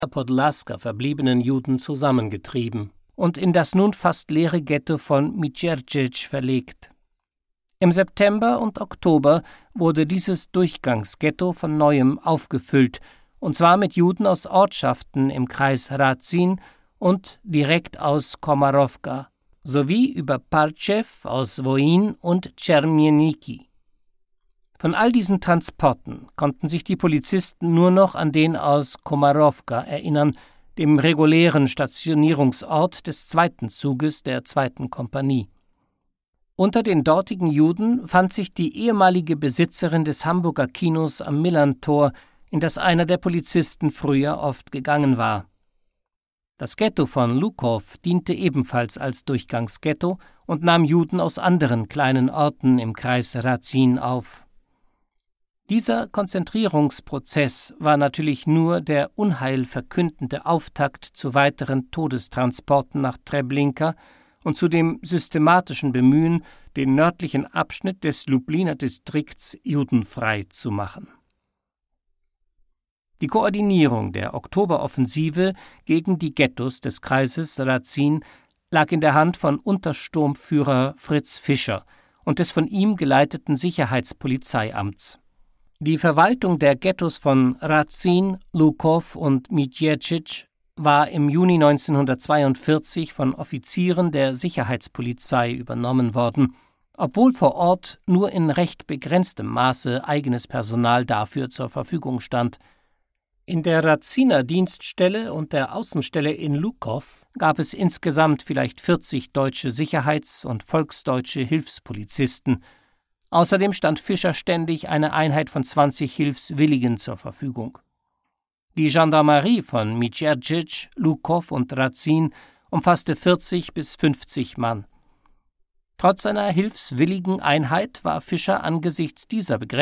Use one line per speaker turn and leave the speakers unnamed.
Podlaska verbliebenen Juden zusammengetrieben und in das nun fast leere Ghetto von Miciercic verlegt. Im September und Oktober wurde dieses Durchgangsghetto von neuem aufgefüllt, und zwar mit Juden aus Ortschaften im Kreis Radzin und direkt aus Komarowka, sowie über Parchew aus Woin und Czermieniki. Von all diesen Transporten konnten sich die Polizisten nur noch an den aus Komarowka erinnern, dem regulären Stationierungsort des zweiten Zuges der 2. Kompanie. Unter den dortigen Juden fand sich die ehemalige Besitzerin des Hamburger Kinos am Millerntor, in das einer der Polizisten früher oft gegangen war. Das Ghetto von Lukow diente ebenfalls als Durchgangsghetto und nahm Juden aus anderen kleinen Orten im Kreis Radzin auf. Dieser Konzentrierungsprozess war natürlich nur der unheilverkündende Auftakt zu weiteren Todestransporten nach Treblinka und zu dem systematischen Bemühen, den nördlichen Abschnitt des Lubliner Distrikts judenfrei zu machen. Die Koordinierung der Oktoberoffensive gegen die Ghettos des Kreises Radzin lag in der Hand von Untersturmführer Fritz Fischer und des von ihm geleiteten Sicherheitspolizeiamts. Die Verwaltung der Ghettos von Radzin, Lukow und Miciercic war im Juni 1942 von Offizieren der Sicherheitspolizei übernommen worden, obwohl vor Ort nur in recht begrenztem Maße eigenes Personal dafür zur Verfügung stand. In der Radziner Dienststelle und der Außenstelle in Lukow gab es insgesamt vielleicht 40 deutsche Sicherheits- und volksdeutsche Hilfspolizisten. Außerdem stand Fischer ständig eine Einheit von 20 Hilfswilligen zur Verfügung. Die Gendarmerie von Miciercic, Lukow und Radzin umfasste 40 bis 50 Mann. Trotz seiner hilfswilligen Einheit war Fischer angesichts dieser